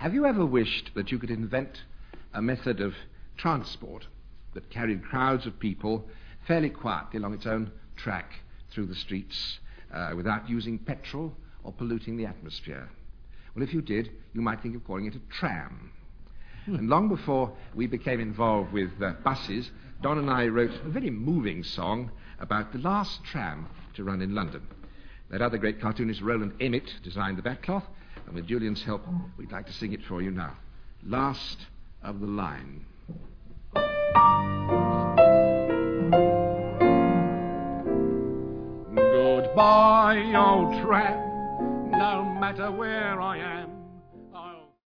Have you ever wished that you could invent a method of transport that carried crowds of people fairly quietly along its own track through the streets without using petrol or polluting the atmosphere? Well, if you did, you might think of calling it a tram. And long before we became involved with buses, Don and I wrote a very moving song about the last tram to run in London. That other great cartoonist, Roland Emmett, designed the backcloth, and with Julian's help, we'd like to sing it for you now. Last of the line. Goodbye, old tram, no matter where I am.